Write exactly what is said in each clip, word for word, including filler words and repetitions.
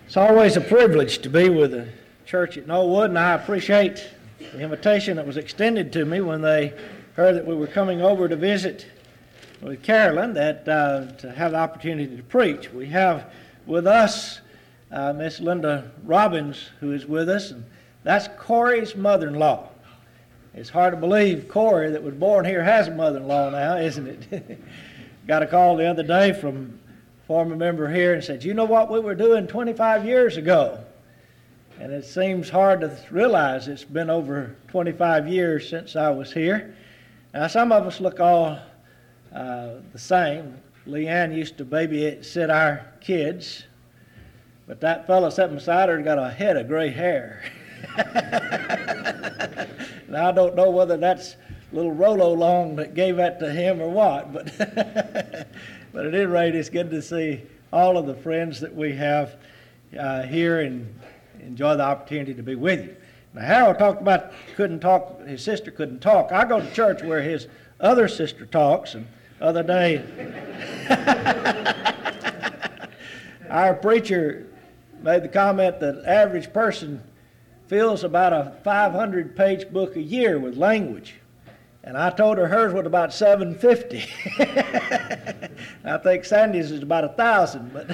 It's always a privilege to be with the church at Knollwood, and I appreciate the invitation that was extended to me when they heard that we were coming over to visit with Carolyn, that uh, to have the opportunity to preach. We have with us uh, Miss Linda Robbins, who is with us, and that's Corey's mother-in-law. It's hard to believe Corey, that was born here, has a mother-in-law now, isn't it? Got a call the other day from former member here and said, you know what we were doing twenty-five years ago? And it seems hard to realize it's been over twenty-five years since I was here. Now, some of us look all uh, the same. Leanne used to babysit our kids, but that fellow sitting beside her got a head of gray hair. Now, I don't know whether that's little Rolo Long that gave that to him or what, but but at any rate, it's good to see all of the friends that we have uh, here and enjoy the opportunity to be with you. Now, Harold talked about couldn't talk, his sister couldn't talk. I go to church where his other sister talks, and the other day, our preacher made the comment that the average person fills about a five hundred page book a year with language. And I told her hers was about seven fifty. I think Sandy's is about a thousand. But,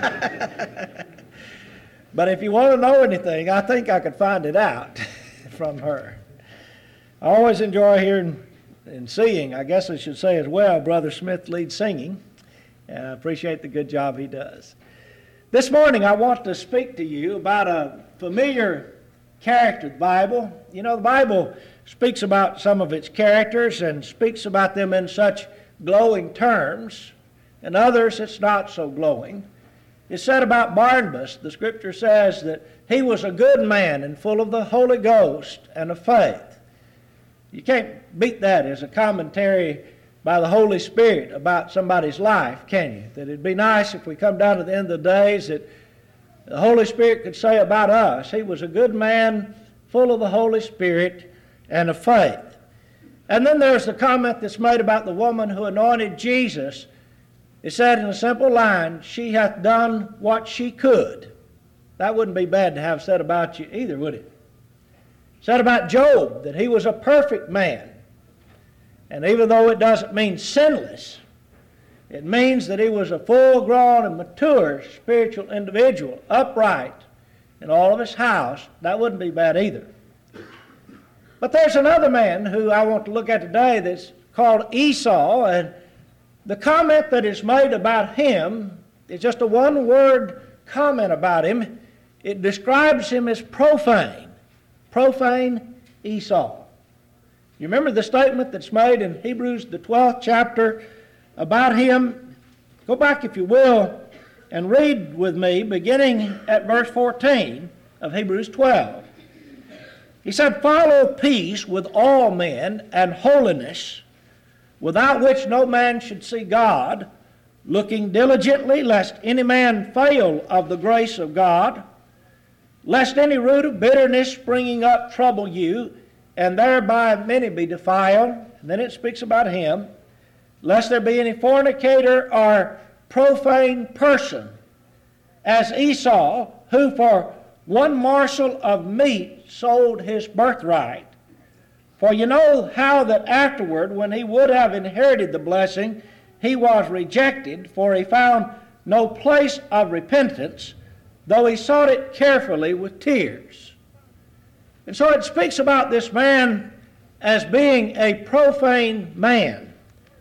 but if you want to know anything, I think I could find it out from her. I always enjoy hearing and seeing, I guess I should say as well, Brother Smith lead singing. And I appreciate the good job he does. This morning I want to speak to you about a familiar character of the Bible. You know, the Bible speaks about some of its characters and speaks about them in such glowing terms, and others it's not so glowing. It's said about Barnabas, the scripture says that he was a good man and full of the Holy Ghost and of faith. You can't beat that as a commentary by the Holy Spirit about somebody's life, can you? That it'd be nice if we come down to the end of the days that the Holy Spirit could say about us, he was a good man, full of the Holy Spirit and of faith. And then there's the comment that's made about the woman who anointed Jesus. It said in a simple line, she hath done what she could. That wouldn't be bad to have said about you either, would it? Said about Job that he was a perfect man. And even though it doesn't mean sinless, it means that he was a full-grown and mature spiritual individual, upright in all of his house. That wouldn't be bad either. But there's another man who I want to look at today that's called Esau, and the comment that is made about him is just a one-word comment about him. It describes him as profane. Profane Esau. You remember the statement that's made in Hebrews, the twelfth chapter, about him? Go back, if you will, and read with me, beginning at verse fourteen of Hebrews twelve. He said, follow peace with all men and holiness, without which no man should see God, looking diligently lest any man fail of the grace of God, lest any root of bitterness springing up trouble you, and thereby many be defiled. And then it speaks about him. Lest there be any fornicator or profane person, as Esau, who for one morsel of meat sold his birthright. For you know how that afterward, when he would have inherited the blessing, he was rejected, for he found no place of repentance, though he sought it carefully with tears. And so it speaks about this man as being a profane man.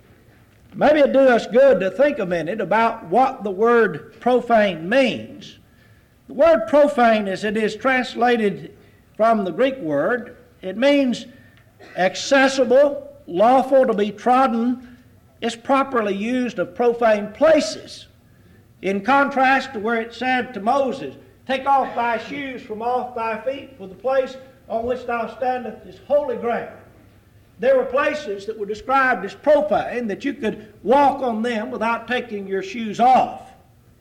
Maybe it'd do us good to think a minute about what the word profane means. The word profane, as it is translated from the Greek word, it means accessible, lawful to be trodden. It's properly used of profane places. In contrast to where it said to Moses, take off thy shoes from off thy feet, for the place on which thou standest is holy ground. There were places that were described as profane, that you could walk on them without taking your shoes off.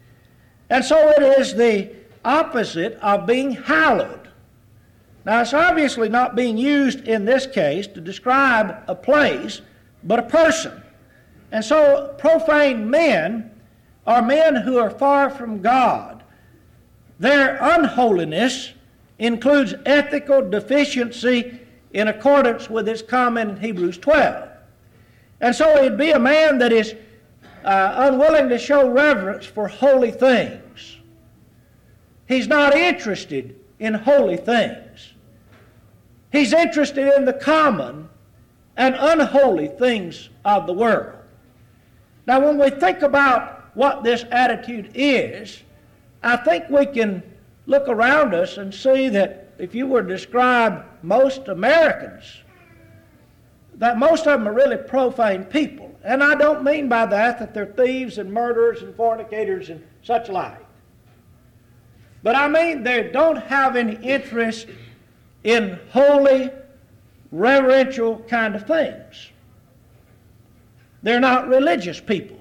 And so it is the opposite of being hallowed. Now, it's obviously not being used in this case to describe a place, but a person. And so profane men are men who are far from God. Their unholiness includes ethical deficiency in accordance with its comment in Hebrews twelve. And so he'd be a man that is uh, unwilling to show reverence for holy things. He's not interested in holy things. He's interested in the common and unholy things of the world. Now, when we think about what this attitude is, I think we can look around us and see that if you were to describe most Americans, that most of them are really profane people. And I don't mean by that that they're thieves and murderers and fornicators and such like. But I mean they don't have any interest in holy, reverential kind of things. They're not religious people.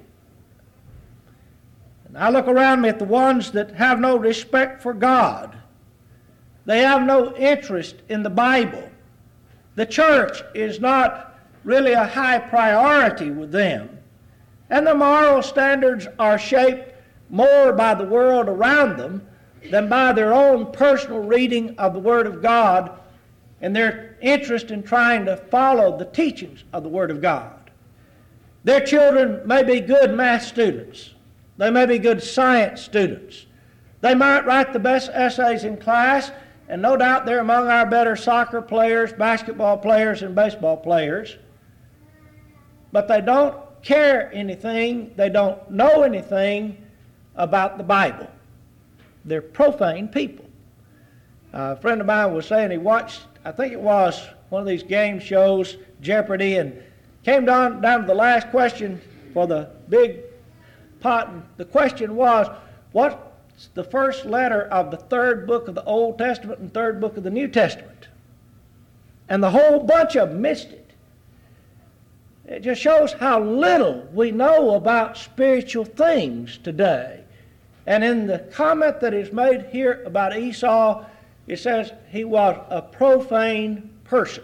And I look around me at the ones that have no respect for God. They have no interest in the Bible. The church is not really a high priority with them. And their moral standards are shaped more by the world around them than by their own personal reading of the Word of God and their interest in trying to follow the teachings of the Word of God. Their children may be good math students. They may be good science students. They might write the best essays in class, and no doubt they're among our better soccer players, basketball players, and baseball players. But they don't care anything, they don't know anything about the Bible. They're profane people. Uh, a friend of mine was saying he watched, I think it was one of these game shows, Jeopardy, and came down, down to the last question for the big pot. And the question was, what's the first letter of the third book of the Old Testament and third book of the New Testament? And the whole bunch of them missed it. It just shows how little we know about spiritual things today. And in the comment that is made here about Esau, it says he was a profane person.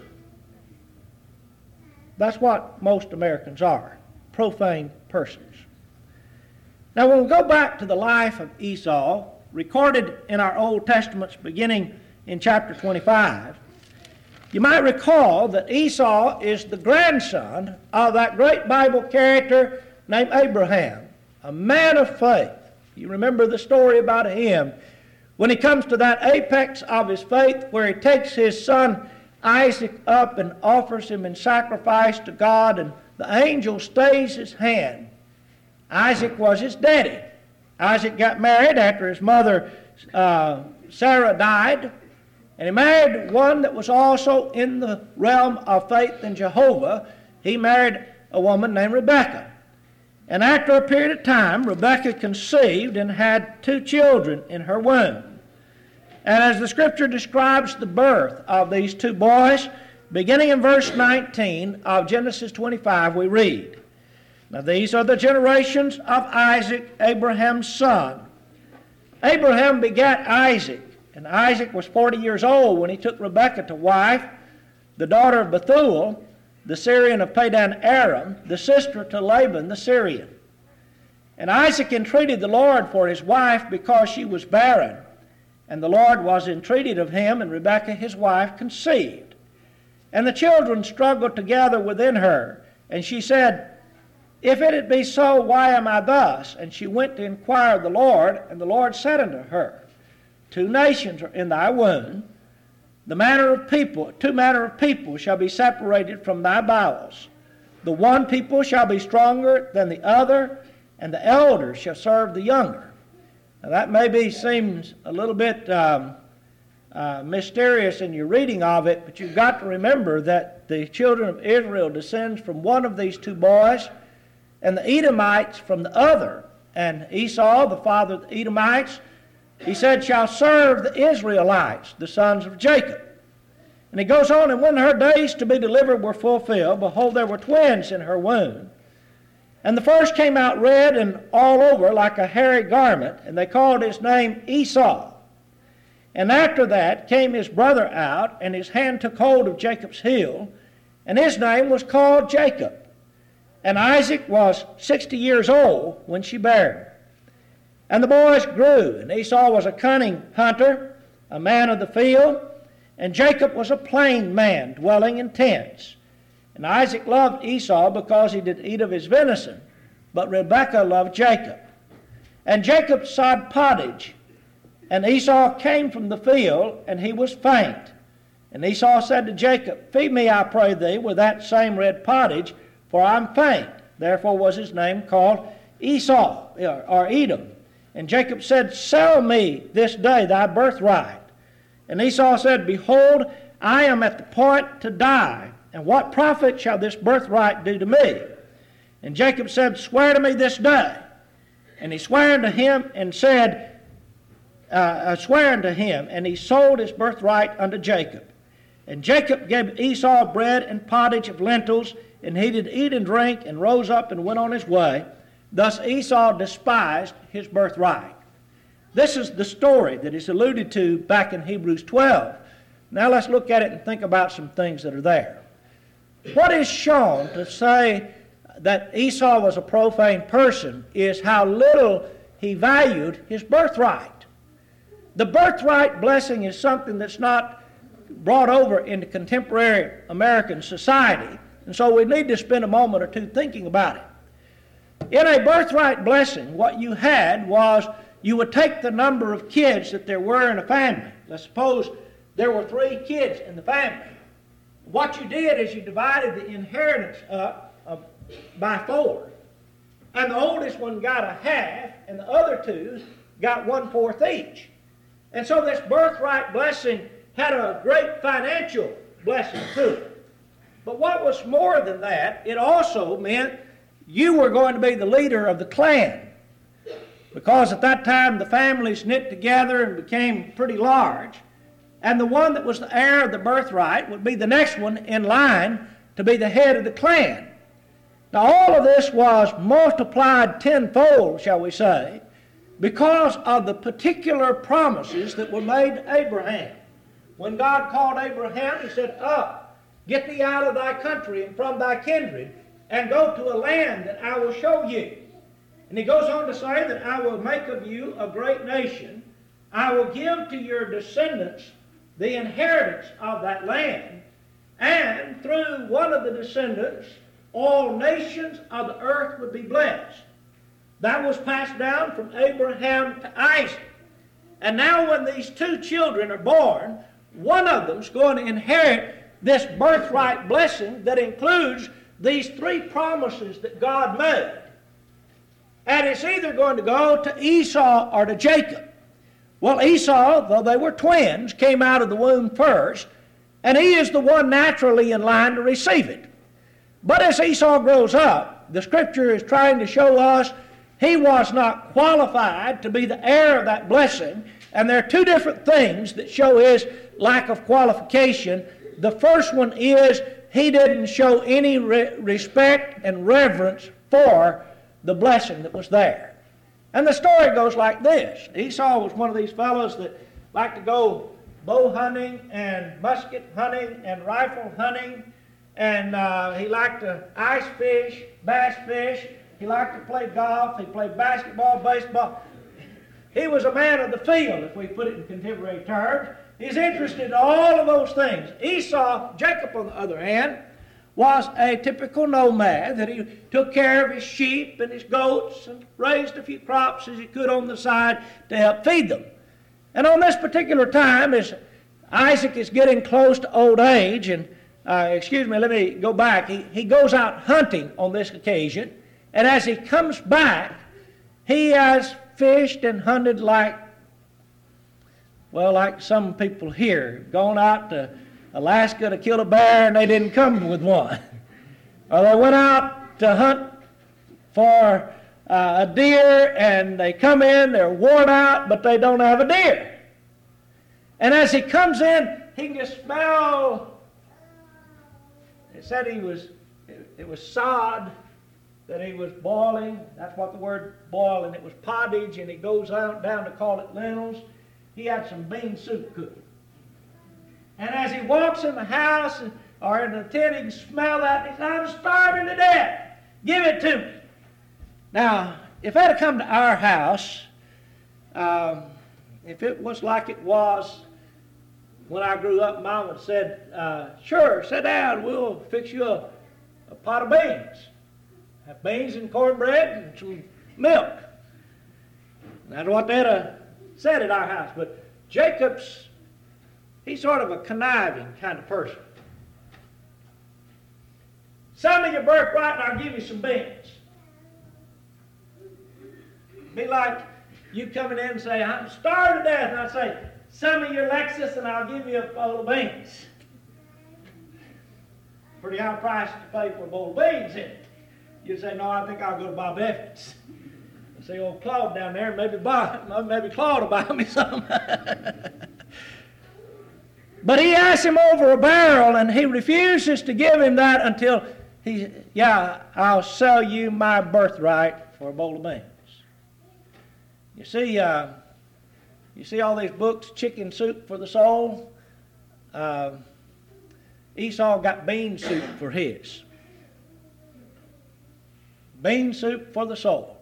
That's what most Americans are, profane persons. Now, when we go back to the life of Esau, recorded in our Old Testaments beginning in chapter twenty-five, you might recall that Esau is the grandson of that great Bible character named Abraham, a man of faith. You remember the story about him when he comes to that apex of his faith where he takes his son Isaac up and offers him in sacrifice to God, and the angel stays his hand. Isaac was his daddy. Isaac got married after his mother uh, Sarah died, and he married one that was also in the realm of faith in Jehovah. He married a woman named Rebekah. And after a period of time, Rebekah conceived and had two children in her womb. And as the Scripture describes the birth of these two boys, beginning in verse nineteen of Genesis twenty-five, we read, "Now these are the generations of Isaac, Abraham's son. Abraham begat Isaac, and Isaac was forty years old when he took Rebekah to wife, the daughter of Bethuel, the Syrian of Padan Aram, the sister to Laban the Syrian. And Isaac entreated the Lord for his wife because she was barren. And the Lord was entreated of him, and Rebekah his wife conceived. And the children struggled together within her. And she said, If it be so, why am I thus? And she went to inquire of the Lord, and the Lord said unto her, Two nations are in thy womb. The manner of people, two manner of people shall be separated from thy bowels. The one people shall be stronger than the other, and the elder shall serve the younger." Now that maybe seems a little bit um, uh, mysterious in your reading of it, but you've got to remember that the children of Israel descends from one of these two boys, and the Edomites from the other. And Esau, the father of the Edomites, he said, shall serve the Israelites, the sons of Jacob. And he goes on, and when her days to be delivered were fulfilled, behold, there were twins in her womb. And the first came out red and all over like a hairy garment, and they called his name Esau. And after that came his brother out, and his hand took hold of Jacob's heel, and his name was called Jacob. And Isaac was sixty years old when she bare him. And the boys grew, and Esau was a cunning hunter, a man of the field, and Jacob was a plain man, dwelling in tents. And Isaac loved Esau because he did eat of his venison, but Rebekah loved Jacob. And Jacob sowed pottage, and Esau came from the field, and he was faint. And Esau said to Jacob, Feed me, I pray thee, with that same red pottage, for I am faint. Therefore was his name called Esau, or Edom. And Jacob said, Sell me this day thy birthright. And Esau said, Behold, I am at the point to die, and what profit shall this birthright do to me? And Jacob said, Swear to me this day. And he sware unto him and said, uh, uh, Swear unto him, and he sold his birthright unto Jacob. And Jacob gave Esau bread and pottage of lentils, and he did eat and drink, and rose up and went on his way. Thus Esau despised his birthright. This is the story that is alluded to back in Hebrews twelve. Now let's look at it and think about some things that are there. What is shown to say that Esau was a profane person is how little he valued his birthright. The birthright blessing is something that's not brought over into contemporary American society, and so we need to spend a moment or two thinking about it. In a birthright blessing, what you had was you would take the number of kids that there were in a family. Let's suppose there were three kids in the family. What you did is you divided the inheritance up uh, by four. And the oldest one got a half, and the other two got one-fourth each. And so this birthright blessing had a great financial blessing to it. But what was more than that, it also meant you were going to be the leader of the clan. Because at that time the families knit together and became pretty large. And the one that was the heir of the birthright would be the next one in line to be the head of the clan. Now all of this was multiplied tenfold, shall we say, because of the particular promises that were made to Abraham. When God called Abraham, he said, Up, get thee out of thy country and from thy kindred, and go to a land that I will show you. And he goes on to say that I will make of you a great nation. I will give to your descendants the inheritance of that land. And through one of the descendants, all nations of the earth would be blessed. That was passed down from Abraham to Isaac. And now when these two children are born, one of them's going to inherit this birthright blessing that includes these three promises that God made. And it's either going to go to Esau or to Jacob. Well, Esau, though they were twins, came out of the womb first, and he is the one naturally in line to receive it. But as Esau grows up, the Scripture is trying to show us he was not qualified to be the heir of that blessing, and there are two different things that show his lack of qualification. The first one is he didn't show any re- respect and reverence for the blessing that was there. And the story goes like this. Esau was one of these fellows that liked to go bow hunting and musket hunting and rifle hunting, and uh, he liked to ice fish, bass fish. He liked to play golf. He played basketball, baseball. He was a man of the field, if we put it in contemporary terms. He's interested in all of those things. Esau, Jacob on the other hand, was a typical nomad, that he took care of his sheep and his goats and raised a few crops as he could on the side to help feed them. And on this particular time, as Isaac is getting close to old age, and uh, excuse me, let me go back. He, he goes out hunting on this occasion, and as he comes back, he has fished and hunted like, well, like some people here, gone out to Alaska to kill a bear and they didn't come with one. Or they went out to hunt for uh, a deer and they come in, they're worn out, but they don't have a deer. And as he comes in, he can just smell, it said he was, it, it was sod that he was boiling. That's what the word boiling, it was pottage, and he goes out down to call it lentils. He had some bean soup cooking. And as he walks in the house or in the tent, he can smell that. He said, I'm starving to death. Give it to me. Now, if that had come to our house, Um, if it was like it was when I grew up, Mom would said, uh, sure, sit down, we'll fix you a, a pot of beans. Have beans and cornbread and some milk. And that's what they'd have said at our house. But Jacob's, he's sort of a conniving kind of person. Sell me your birthright and I'll give you some beans. Be like you coming in and say, I'm starved to death, and I say, sell me your Lexus and I'll give you a bowl of beans. Pretty high price to pay for a bowl of beans, isn't it? You say, no, I think I'll go to Bob Evans. I see old Claude down there, maybe Bob, maybe Claude will buy me some. But he asked him over a barrel, and he refuses to give him that until he, yeah, I'll sell you my birthright for a bowl of beans. You see, uh, you see all these books, Chicken Soup for the Soul? Uh, Esau got bean soup for his. Bean soup for the soul.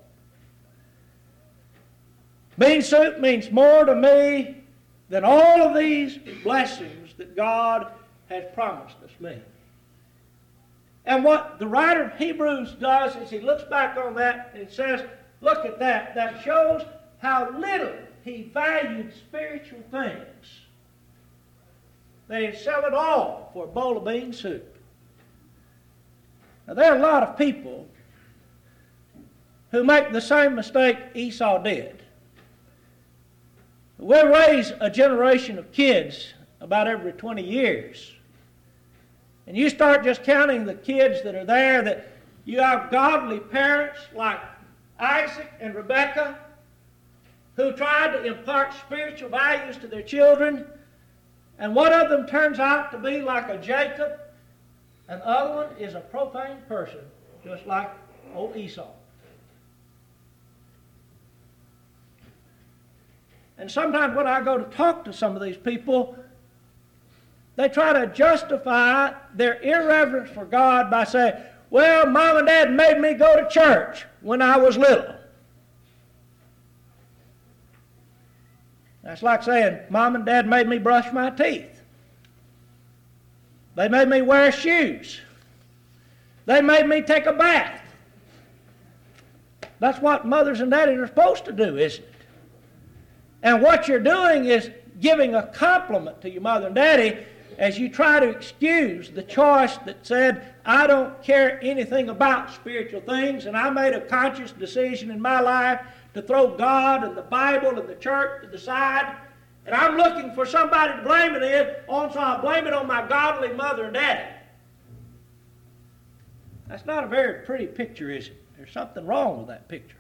Bean soup means more to me than all of these blessings that God has promised us me. And what the writer of Hebrews does is he looks back on that and says, look at that. That shows how little he valued spiritual things. That he'd sell it all for a bowl of bean soup. Now there are a lot of people who make the same mistake Esau did. We raise a generation of kids about every twenty years. And you start just counting the kids that are there, that you have godly parents like Isaac and Rebekah who tried to impart spiritual values to their children, and one of them turns out to be like a Jacob, and the other one is a profane person, just like old Esau. And sometimes when I go to talk to some of these people, they try to justify their irreverence for God by saying, well, Mom and Dad made me go to church when I was little. That's like saying, Mom and Dad made me brush my teeth. They made me wear shoes. They made me take a bath. That's what mothers and daddies are supposed to do, isn't it? And what you're doing is giving a compliment to your mother and daddy as you try to excuse the choice that said, I don't care anything about spiritual things, and I made a conscious decision in my life to throw God and the Bible and the church to the side, and I'm looking for somebody to blame it on, so I blame it on my godly mother and daddy. That's not a very pretty picture, is it? There's something wrong with that picture.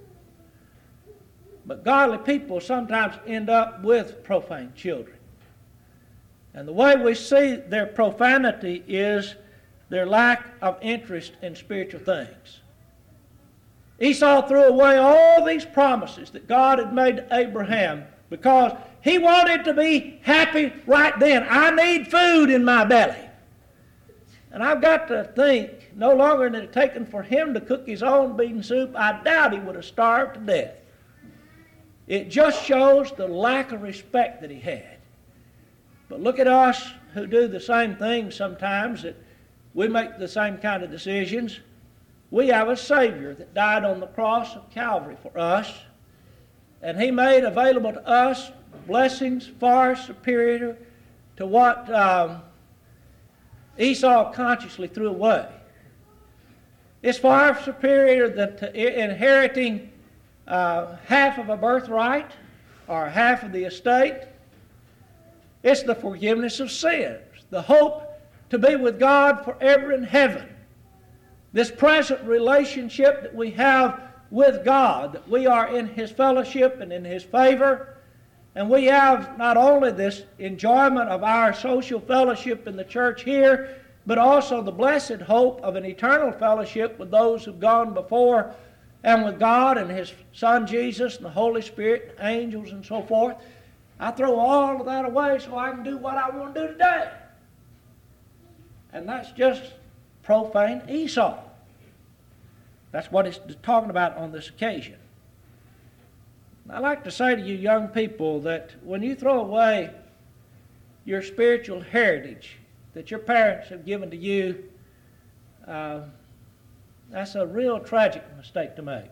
But godly people sometimes end up with profane children. And the way we see their profanity is their lack of interest in spiritual things. Esau threw away all these promises that God had made to Abraham because he wanted to be happy right then. I need food in my belly. And I've got to think, no longer than it had taken for him to cook his own bean soup, I doubt he would have starved to death. It just shows the lack of respect that he had. But look at us who do the same thing sometimes, that we make the same kind of decisions. We have a Savior that died on the cross of Calvary for us, and he made available to us blessings far superior to what um, Esau consciously threw away. It's far superior than to inheriting uh, half of a birthright or half of the estate. It's the forgiveness of sins, the hope to be with God forever in heaven. This present relationship that we have with God, that we are in his fellowship and in his favor, and we have not only this enjoyment of our social fellowship in the church here, but also the blessed hope of an eternal fellowship with those who've gone before, and with God and his Son Jesus and the Holy Spirit, and angels and so forth. I throw all of that away so I can do what I want to do today. And that's just profane Esau. That's what it's talking about on this occasion. I like to say to you young people that when you throw away your spiritual heritage that your parents have given to you, uh, that's a real tragic mistake to make.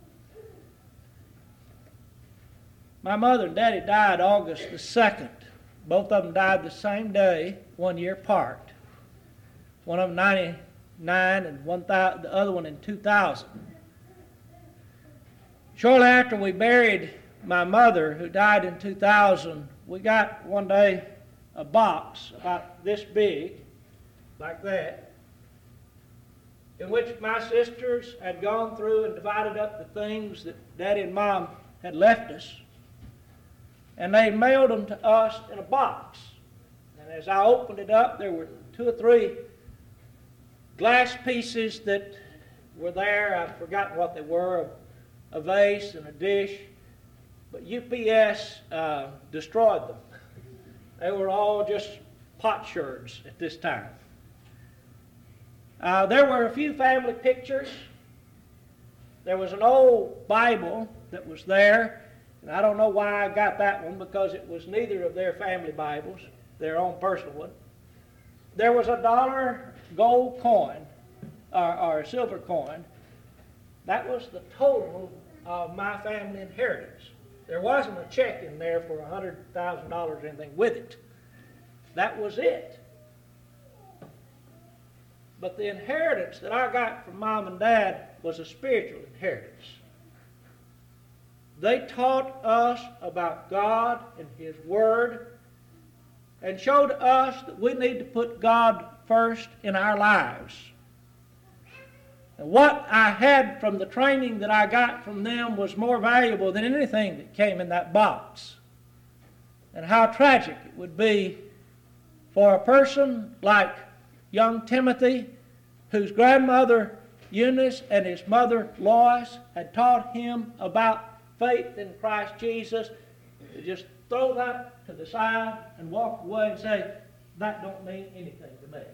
My mother and daddy died August the second. Both of them died the same day, one year apart. One of them ninety-nine and one thousand, the other one in two thousand. Shortly after we buried my mother, who died in two thousand, we got one day a box about this big, like that, in which my sisters had gone through and divided up the things that Daddy and Mom had left us, and they mailed them to us in a box. And as I opened it up, there were two or three glass pieces that were there. I've forgotten what they were. A vase and a dish, but U P S uh, destroyed them. They were all just potsherds at this time. Uh, there were a few family pictures. There was an old Bible that was there, and I don't know why I got that one, because it was neither of their family Bibles, their own personal one. There was a dollar gold coin, or, or a silver coin. That was the total of my family inheritance. There wasn't a check in there for one hundred thousand dollars or anything with it. That was it. But the inheritance that I got from Mom and Dad was a spiritual inheritance. They taught us about God and His Word and showed us that we need to put God first in our lives. And what I had from the training that I got from them was more valuable than anything that came in that box. And how tragic it would be for a person like young Timothy, whose grandmother Eunice and his mother Lois had taught him about faith in Christ Jesus, to just throw that to the side and walk away and say, that don't mean anything to me.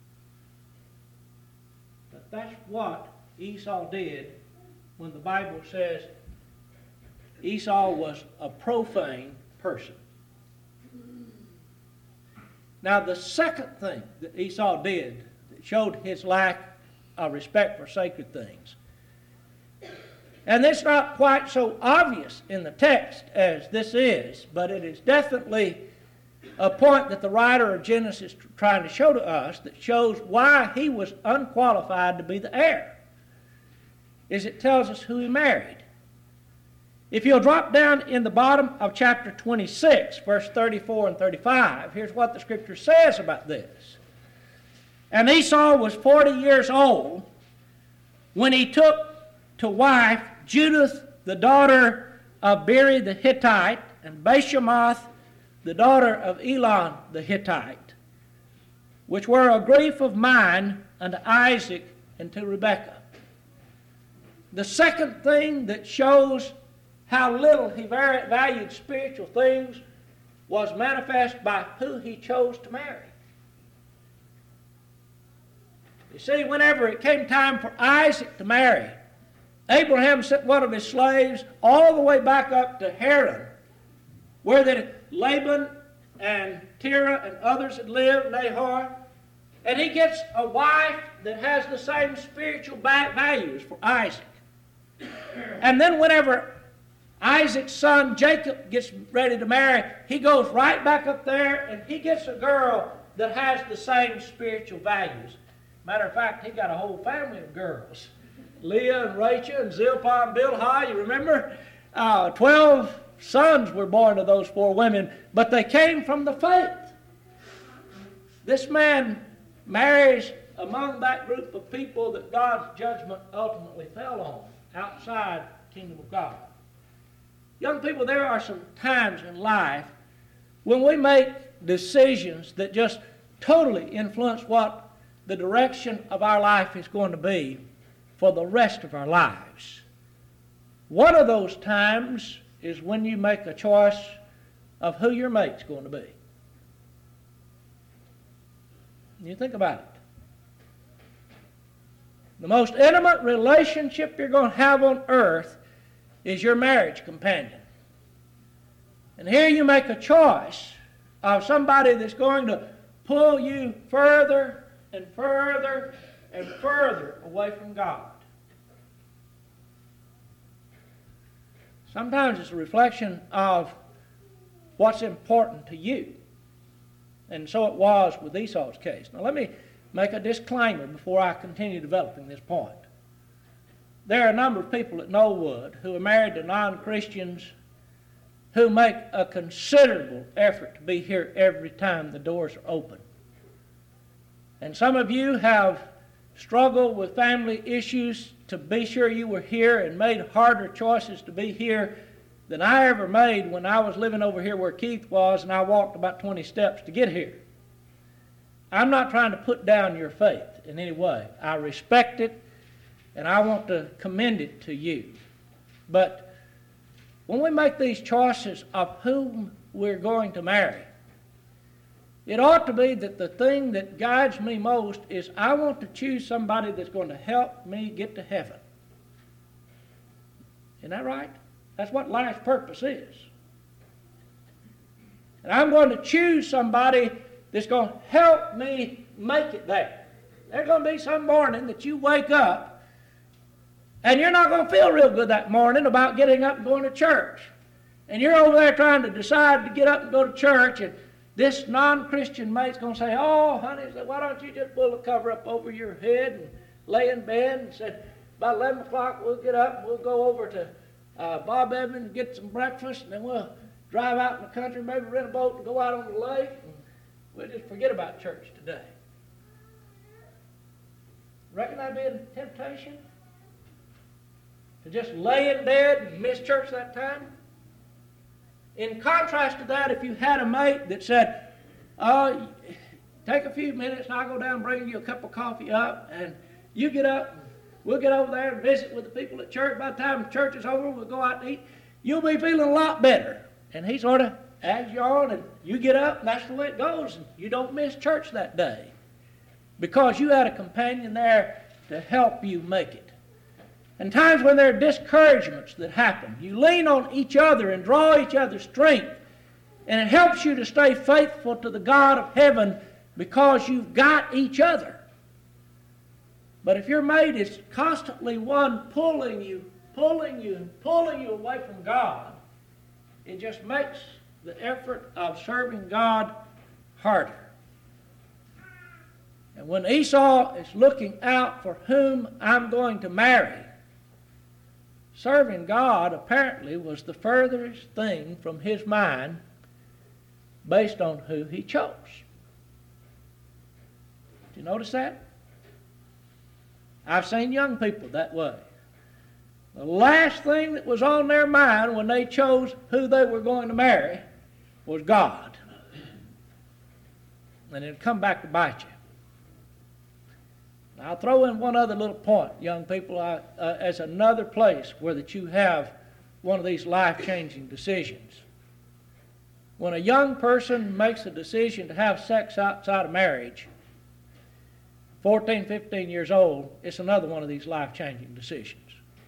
But that's what Esau did when the Bible says Esau was a profane person. Now, the second thing that Esau did that showed his lack of respect for sacred things, and it's not quite so obvious in the text as this is, but it is definitely a point that the writer of Genesis is trying to show to us that shows why he was unqualified to be the heir, is it tells us who he married. If you'll drop down in the bottom of chapter twenty-six, verse thirty-four and thirty-five, here's what the Scripture says about this. And Esau was forty years old when he took to wife Judith, the daughter of Beri the Hittite, and Bashemoth, the daughter of Elon the Hittite, which were a grief of mine unto Isaac and to Rebekah. The second thing that shows how little he valued spiritual things was manifest by who he chose to marry. You see, whenever it came time for Isaac to marry, Abraham sent one of his slaves all the way back up to Haran, where the Laban and Terah and others had lived, Nahor, and he gets a wife that has the same spiritual values for Isaac. And then whenever Isaac's son Jacob gets ready to marry, he goes right back up there and he gets a girl that has the same spiritual values. Matter of fact, he got a whole family of girls. Leah and Rachel and Zilpah and Bilhah, you remember? Uh, Twelve sons were born to those four women, but they came from the faith. This man marries among that group of people that God's judgment ultimately fell on, outside the kingdom of God. Young people, there are some times in life when we make decisions that just totally influence what the direction of our life is going to be for the rest of our lives. One of those times is when you make a choice of who your mate's going to be. You think about it. The most intimate relationship you're going to have on earth is your marriage companion. And here you make a choice of somebody that's going to pull you further and further and further away from God. Sometimes it's a reflection of what's important to you. And so it was with Esau's case. Now let me make a disclaimer before I continue developing this point. There are a number of people at Knollwood who are married to non-Christians who make a considerable effort to be here every time the doors are open. And some of you have struggled with family issues to be sure you were here and made harder choices to be here than I ever made when I was living over here where Keith was and I walked about twenty steps to get here. I'm not trying to put down your faith in any way. I respect it and I want to commend it to you. But when we make these choices of whom we're going to marry, it ought to be that the thing that guides me most is I want to choose somebody that's going to help me get to heaven. Isn't that right? That's what life's purpose is. And I'm going to choose somebody that's going to help me make it there. There's going to be some morning that you wake up and you're not going to feel real good that morning about getting up and going to church. And you're over there trying to decide to get up and go to church, and this non-Christian mate's going to say, "Oh, honey, why don't you just pull the cover up over your head and lay in bed?" And said, "About eleven o'clock we'll get up and we'll go over to uh, Bob Evans and get some breakfast, and then we'll drive out in the country, maybe rent a boat and go out on the lake, and we'll just forget about church today." Reckon that'd be a temptation? To just lay in bed and miss church that time? In contrast to that, if you had a mate that said, "Oh, take a few minutes and I'll go down and bring you a cup of coffee up, and you get up, and we'll get over there and visit with the people at church. By the time church is over, we'll go out and eat. You'll be feeling a lot better." And he sort of adds you on, and you get up, and that's the way it goes, and you don't miss church that day because you had a companion there to help you make it. And times when there are discouragements that happen, you lean on each other and draw each other's strength, and it helps you to stay faithful to the God of heaven because you've got each other. But if your mate is constantly one pulling you, pulling you, and pulling you away from God, it just makes the effort of serving God harder. And when Esau is looking out for whom I'm going to marry, serving God apparently was the furthest thing from his mind based on who he chose. Did you notice that? I've seen young people that way. The last thing that was on their mind when they chose who they were going to marry was God. And it'd come back to bite you. I'll throw in one other little point, young people, I, uh, as another place where that you have one of these life-changing decisions. When a young person makes a decision to have sex outside of marriage, fourteen, fifteen years old, it's another one of these life-changing decisions.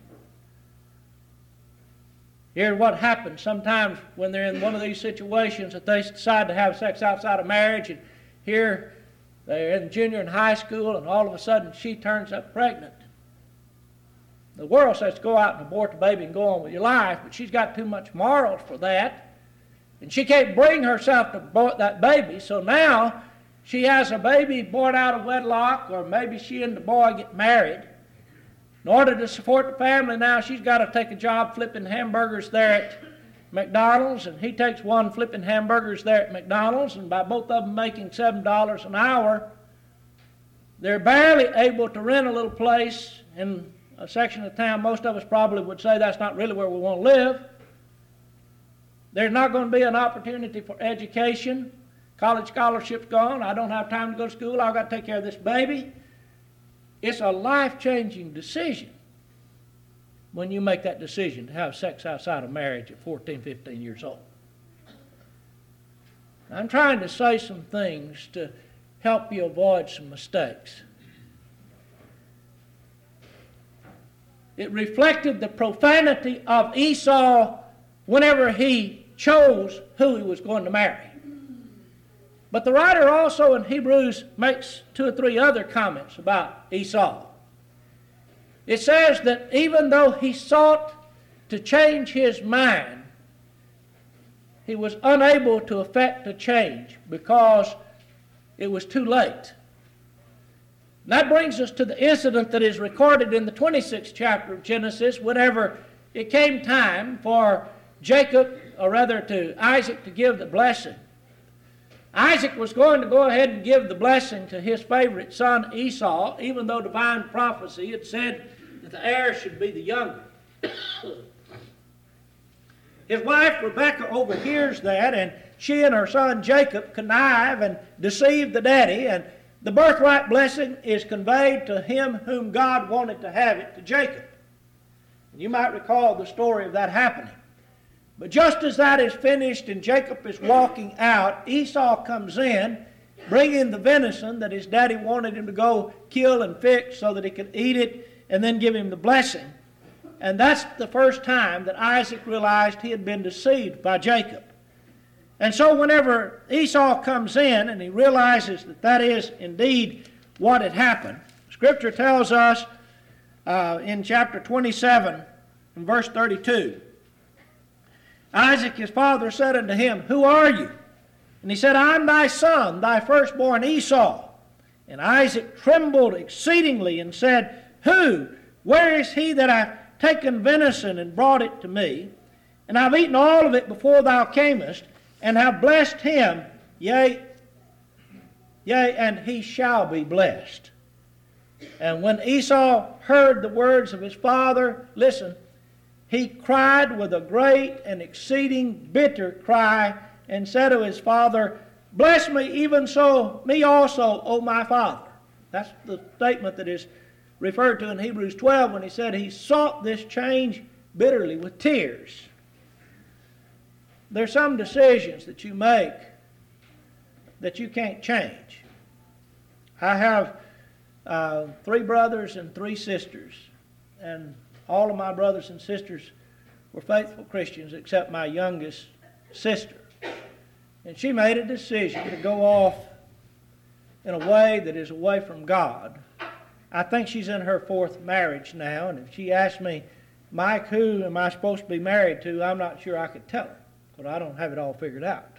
Here's what happens sometimes when they're in one of these situations that they decide to have sex outside of marriage, and here they're in junior and high school, and all of a sudden she turns up pregnant. The world says go out and abort the baby and go on with your life, but she's got too much morals for that, and she can't bring herself to abort that baby, so now she has a baby born out of wedlock, or maybe she and the boy get married. In order to support the family now, she's got to take a job flipping hamburgers there at McDonald's, and he takes one flipping hamburgers there at McDonald's, and by both of them making seven dollars an hour, they're barely able to rent a little place in a section of town most of us probably would say that's not really where we want to live. There's not going to be an opportunity for education. College scholarship's gone. I don't have time to go to school. I've got to take care of this baby. It's a life-changing decision when you make that decision to have sex outside of marriage at fourteen, fifteen years old. I'm trying to say some things to help you avoid some mistakes. It reflected the profanity of Esau whenever he chose who he was going to marry. But the writer also in Hebrews makes two or three other comments about Esau. It says that even though he sought to change his mind, he was unable to effect a change because it was too late. And that brings us to the incident that is recorded in the twenty-sixth chapter of Genesis, whenever it came time for Jacob, or rather to Isaac, to give the blessing. Isaac was going to go ahead and give the blessing to his favorite son Esau, even though divine prophecy had said that the heir should be the younger. His wife Rebekah overhears that, and she and her son Jacob connive and deceive the daddy, and the birthright blessing is conveyed to him whom God wanted to have it, to Jacob. And you might recall the story of that happening. But just as that is finished and Jacob is walking out, Esau comes in, bringing the venison that his daddy wanted him to go kill and fix so that he could eat it and then give him the blessing. And that's the first time that Isaac realized he had been deceived by Jacob. And so whenever Esau comes in and he realizes that that is indeed what had happened, Scripture tells us uh, in chapter twenty-seven and verse thirty-two, Isaac his father said unto him, Who are you? And he said, I am thy son, thy firstborn Esau. And Isaac trembled exceedingly and said, Who? Where is he that hath taken venison and brought it to me? And I've eaten all of it before thou camest, and have blessed him, yea, yea, and he shall be blessed. And when Esau heard the words of his father, listen, he cried with a great and exceeding bitter cry, and said to his father, Bless me even so, me also, O my father. That's the statement that is referred to in Hebrews twelve when he said he sought this change bitterly with tears. There's some decisions that you make that you can't change. I have uh, three brothers and three sisters, and all of my brothers and sisters were faithful Christians except my youngest sister. And she made a decision to go off in a way that is away from God. I think she's in her fourth marriage now, and if she asked me, Mike, who am I supposed to be married to, I'm not sure I could tell her, but I don't have it all figured out.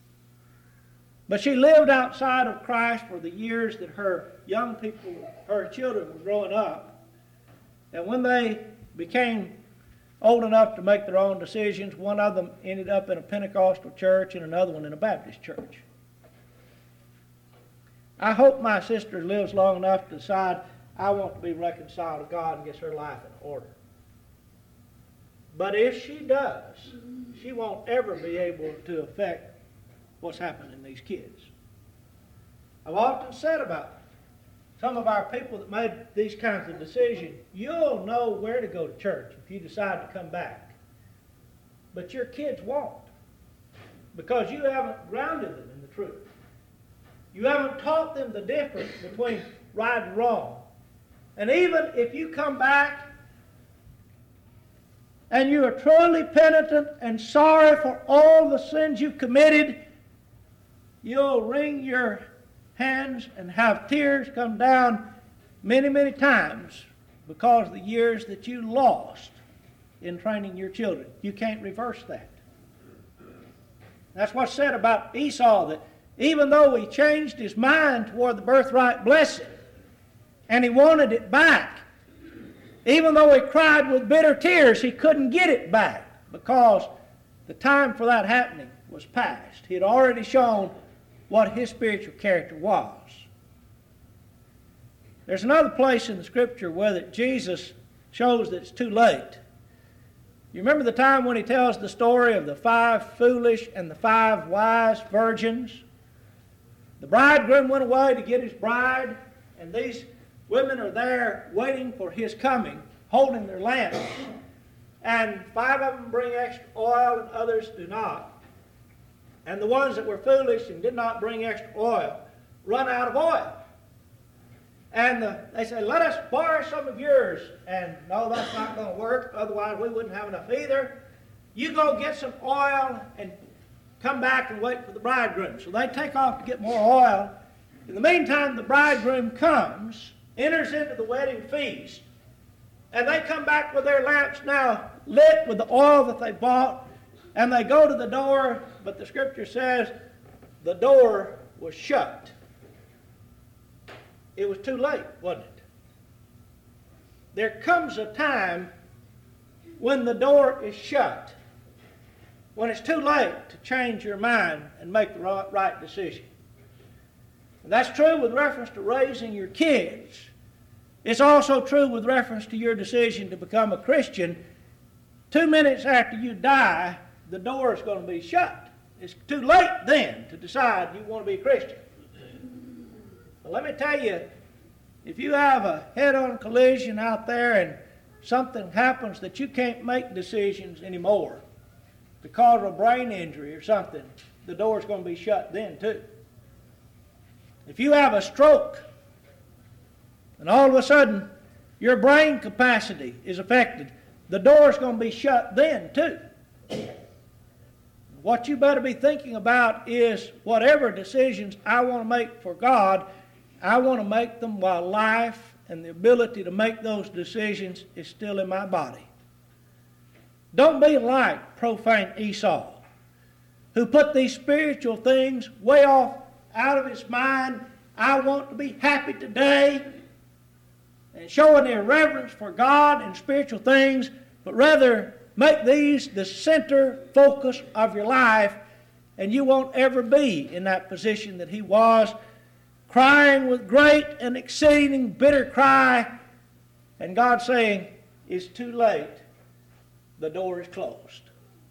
But she lived outside of Christ for the years that her young people, her children were growing up. And when they became old enough to make their own decisions, one of them ended up in a Pentecostal church and another one in a Baptist church. I hope my sister lives long enough to decide I want to be reconciled to God and gets her life in order. But if she does, she won't ever be able to affect what's happening in these kids. I've often said about some of our people that made these kinds of decisions, you'll know where to go to church if you decide to come back. But your kids won't, because you haven't grounded them in the truth. You haven't taught them the difference between right and wrong. And even if you come back and you are truly penitent and sorry for all the sins you've committed, you'll wring your hands and have tears come down many, many times because of the years that you lost in training your children. You can't reverse that. That's what's said about Esau, that even though he changed his mind toward the birthright blessing and he wanted it back, even though he cried with bitter tears, he couldn't get it back because the time for that happening was past. He had already shown what his spiritual character was. There's another place in the Scripture where that Jesus shows that it's too late. You remember the time when he tells the story of the five foolish and the five wise virgins? The bridegroom went away to get his bride, and these women are there waiting for his coming, holding their lamps. And five of them bring extra oil and others do not. And the ones that were foolish and did not bring extra oil run out of oil. And the, they say, let us borrow some of yours. And no, that's not going to work. Otherwise, we wouldn't have enough either. You go get some oil and come back and wait for the bridegroom. So they take off to get more oil. In the meantime, the bridegroom comes, enters into the wedding feast, and they come back with their lamps now lit with the oil that they bought, and they go to the door, but the scripture says the door was shut. It was too late, wasn't it? There comes a time when the door is shut, when it's too late to change your mind and make the right decision. And that's true with reference to raising your kids. It's also true with reference to your decision to become a Christian. Two minutes after you die, the door is going to be shut. It's too late then to decide you want to be a Christian. But let me tell you, if you have a head-on collision out there and something happens that you can't make decisions anymore because of a brain injury or something, the door's going to be shut then too. If you have a stroke and all of a sudden your brain capacity is affected, the door's going to be shut then too. What you better be thinking about is whatever decisions I want to make for God, I want to make them while life and the ability to make those decisions is still in my body. Don't be like profane Esau, who put these spiritual things way off out of his mind. I want to be happy today, and showing irreverence for God and spiritual things, but rather make these the center focus of your life, and you won't ever be in that position that he was, crying with great and exceeding bitter cry, and God saying, it's too late, the door is closed.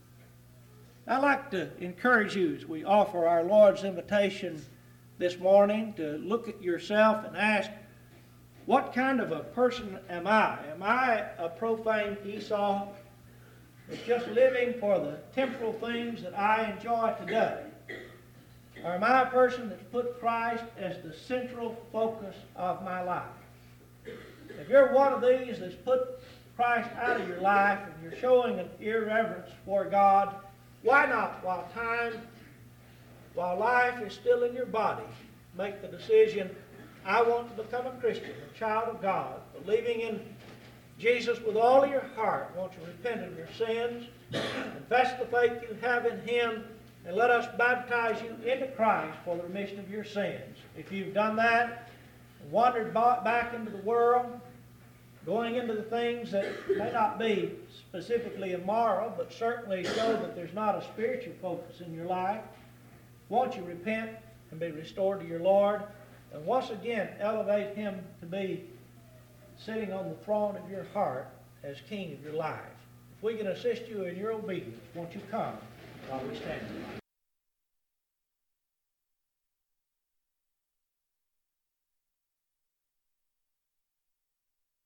I'd like to encourage you as we offer our Lord's invitation this morning to look at yourself and ask, what kind of a person am I? Am I a profane Esau that's just living for the temporal things that I enjoy today? Or am I a person that's put Christ as the central focus of my life? If you're one of these that's put Christ out of your life and you're showing an irreverence for God, why not, while time, while life is still in your body, make the decision, I want to become a Christian, a child of God, believing in Jesus with all of your heart. Won't you repent of your sins, confess the faith you have in Him, and let us baptize you into Christ for the remission of your sins. If you've done that and wandered back into the world, going into the things that may not be specifically immoral, but certainly show that there's not a spiritual focus in your life, won't you repent and be restored to your Lord, and once again elevate Him to be sitting on the throne of your heart as King of your life. If we can assist you in your obedience, won't you come while we stand?